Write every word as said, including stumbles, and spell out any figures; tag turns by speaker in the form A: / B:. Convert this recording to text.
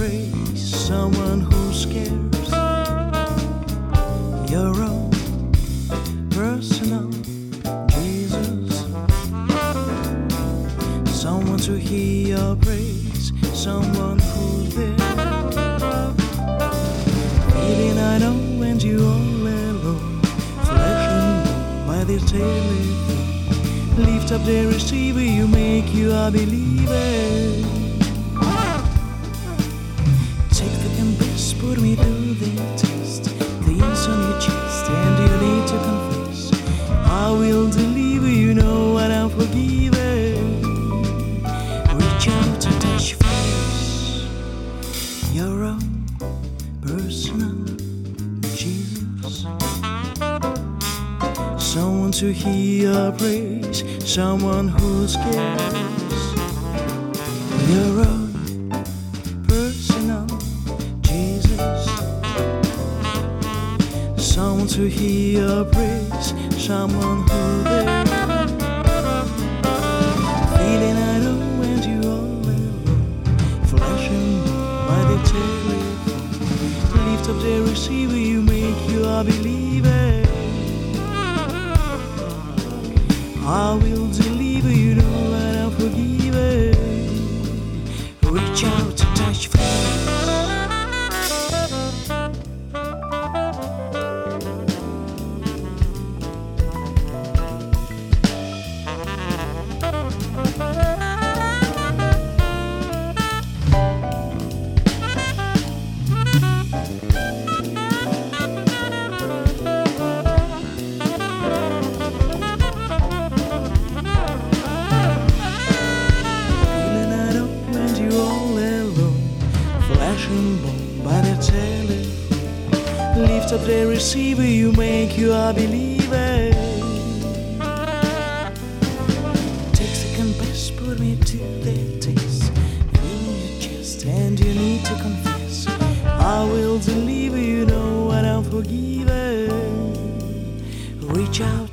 A: praise someone who scares your own personal Jesus. Someone to hear your praise, someone who's there. Feeling I know when you're all alone, flesh and bone by the telephone. Lift up the receiver, you make you a believer. Take the compass, put me through the test. Things on your chest, and you need to confess. I will deliver, you know what I'm forgiven. Reach out and touch your face, your own personal Jesus. Someone to hear your praise, someone who cares. Your own personal Jesus. Someone to hear your praise, someone who there. Feeling I know when you're all alone, flesh and bone by the telephone. Lift up the receiver, you make you a believer. I will deliver, you know what I'm forgiven. Reach out to touch faith. By the telephone, lift up the receiver, you make you a believer. Take the compass, put me to the test. Feel your chest, and you need to confess. I will deliver, you know what I'm forgiven. Reach out